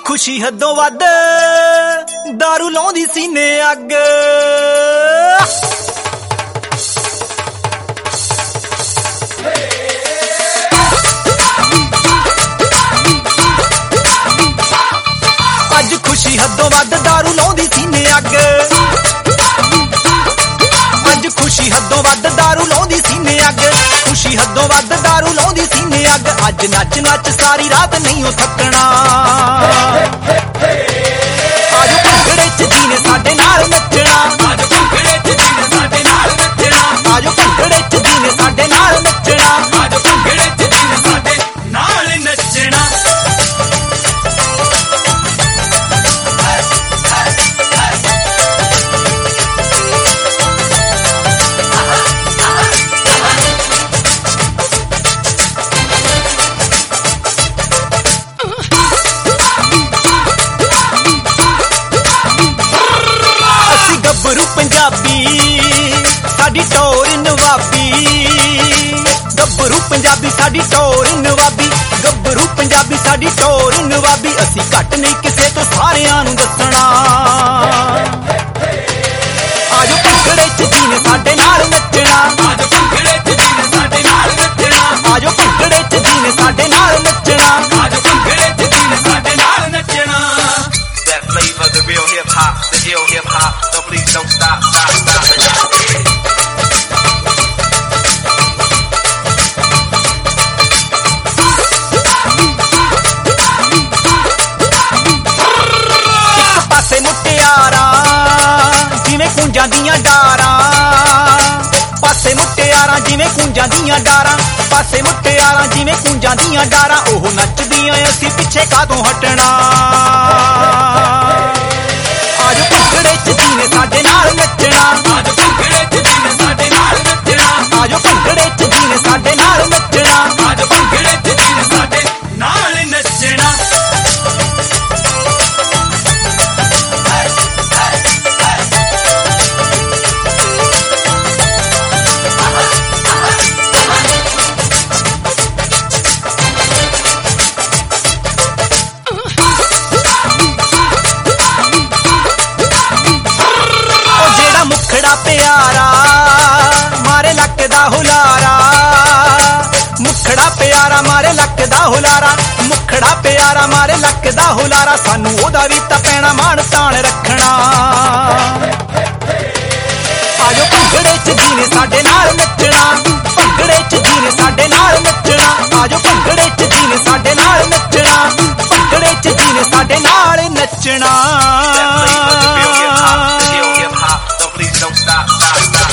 खुशी हदों वध दारू लाउंदी सीने अग। अज खुशी हदों वध दारू लाउंदी सीने अग। अज खुशी हदों वध दारू लाउंदी सीने अग। खुशी हदों वध दारू लाउंदी सीने अग। अज नच नच सारी रात नहीं हो थकना। आजो भंगड़े च जीने साडे नाल नचना। आजो भंगड़े च जीने साडे नाल नचना। आजो भंगड़े च जीने साडे नाल नचना। आजो भंगड़े च जीने साडे नाल नचना। गब्बरू पंजाबी साडी टोर नवाबी। गब्बरू पंजाबी साडी टोर नवाबी। गब्बरू पंजाबी साडी टोर नवाबी। असी घट नहीं किसे तो सारियां नूं दसना। आजो भंगड़े च जीने साडे नाल नचना। आजो भंगड़े च जीने साडे नाल नचना। आजो भंगड़े च जीने साडे नाल नचना। आजो भंगड़े च जीने साडे नाल नचना। That flavor, the real hip hop, the ill hip hop. No, please don't stop, stop, stop. एक पासे मुटियारा जिवें कुंजां दियां डारां। पासे मुटियारा जिवें कुंजां दियां डारां। पासे मुटियारा जिवें कुंजां दियां डारां। ओह नचदियां असी पिछे कातों हटना। आजो भंगड़े च जीने साडे नाल नचना। आजो भंगड़े च जीने साडे नाल नचना। आजो भंगड़े च जीने साडे नाल नचना। आजो भंगड़े च जीने साडे नाल नचना। मुखड़ा प्यारा मारे लक दा हुलारा। मुखड़ा प्यारा मारे लक दा हुलारा। मुखड़ा प्यारा मारे लक दा हुलारा। सानू ओदा वी तां पैना मान तान रखना। आजो भंगड़े च जीने साडे नाल नचना। भंगड़े च जीने साडे नाल नचना। आजो भंगड़े च जीने साडे नाल नचना। भंगड़े च जीने साडे नाल नचना। Please don't stop, stop, stop.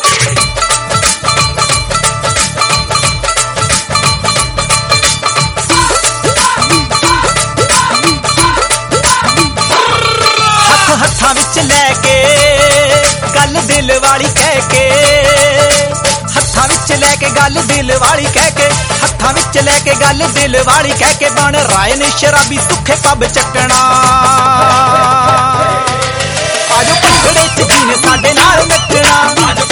हथ हत्थां विच लैके गल दिल वाली कह के। हत्थां विच लैके गल दिल वाली कह के। हत्थां विच लैके गल दिल वाली कह के। बन राय ने शराबी सुखे पब चकना। आजो भंगड़े च जीने साडे नाल नचना।